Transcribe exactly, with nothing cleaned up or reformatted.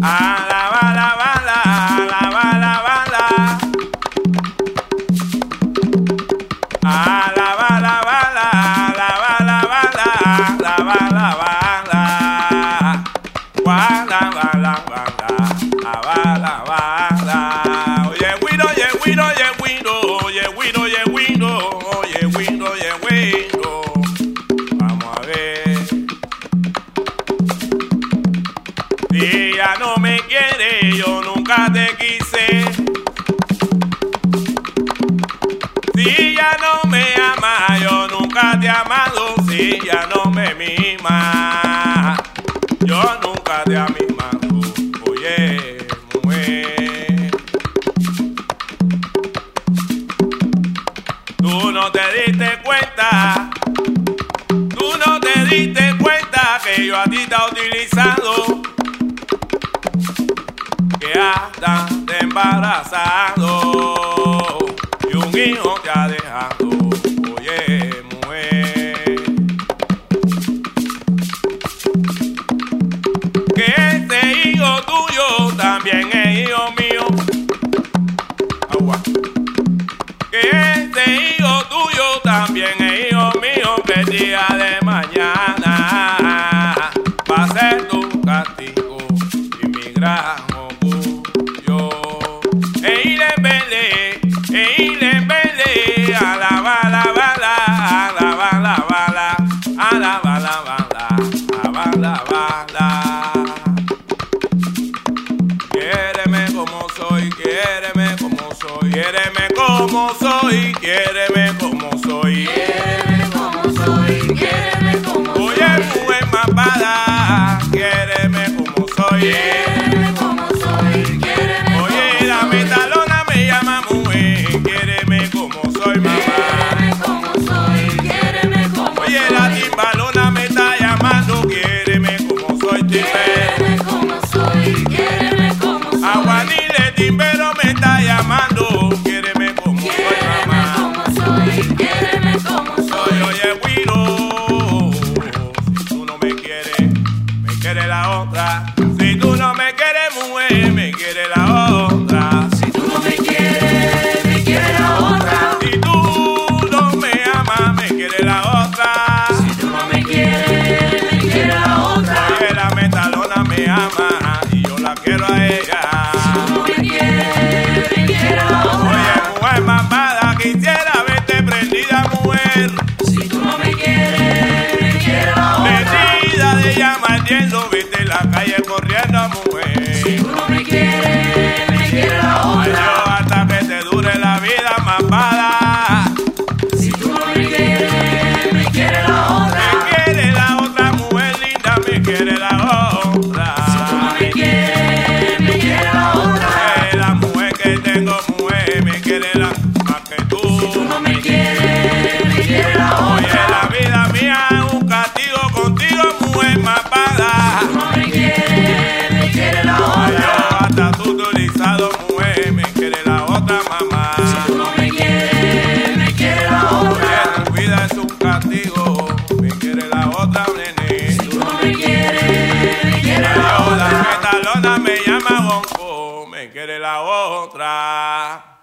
A la bala, bala, a la bala, bala. A la bala, bala, a la bala, bala, a la bala, bala. Bala, bala, bala, a bala, bala. Oye, guido, oye, guido, oye, guido, oye, guido, oye, guido, oye, guido, oye, guido. Vamos a ver. Si ya no me quiere, yo nunca te quise. Si ya no me ama, yo nunca te he amado. Si ya no me mima, yo nunca te he mimado. Oye, mujer, tú no te diste cuenta, tú no te diste cuenta que yo a ti te he utilizado, que hasta te he embarazado y un hijo te ha dejado. Oye, mujer, que ese hijo tuyo también es hijo mío. Agua. Que ese hijo tuyo también es hijo mío, que el día de mañana va a ser tu castigo y mi gran orgullo. E ir en vele, e ir en vele, a la bala, bala, a la bala, bala, a la bala, bala, a bala, bala. Quiéreme como soy, quiéreme como soy, quiéreme como soy, quiéreme como soy. Quiéreme como soy, quiéreme como soy. Oye, mujer malvada, quiéreme como soy. Quiéreme como soy, quiéreme como soy. Oye, la metalona me llama mujer, quiéreme como soy, mamá. Quiéreme como soy, quiéreme como soy. Oye, la timbalona me está llamando, quiéreme como soy, timber. Quiéreme como soy, quiéreme como soy. Aguanile timbero me está llamando, quiéreme como soy, Quiéreme mamá. como soy, quiéreme como Soy, soy. oye, Guido, si tú no me quieres, me quiere la otra. Si tú no me quieres, mujer, me quiere la otra. Si tú no me quieres, me quiere la otra. Si tú no me amas, me quiere la otra. Si tú no me quieres, me quiere la otra. Oye, la metalona me ama y yo la quiero a ella. Si tú no me quieres, me quiere la Oye, otra. mujer malvada, quisiera verte prendida, mujer. Si tú no me quieres, me quiere la otra. Prendida de llama ardiendo, vete en la calle corriendo, mujer. Si tú no me quieres, me quiere la Ay, otra. yo, hasta que te dure la vida, malvada. Si tú no me quieres, me quiere la Me otra. quiere la otra mujer linda, me quiere la otra. Si tú no me quieres, me quiere la otra. Eh, la mujer que tengo, mujer, me quiere la más que tú. Si tú no me quieres, me quiere la Oye, otra. la vida mía es un castigo contigo, mujer malvada. Si tú no me quieres, me quiere la Ay, yo, otra. hasta tú utilizado, mujer, me quiere la otra mamá. Si tú no me quieres, me quiere la Oye, otra. tu vida es un castigo, me quiere la otra, nene. Si tú no me quieres, me quiere la Ay, yo, la otra. metalona me llama bonco, me quiere la otra.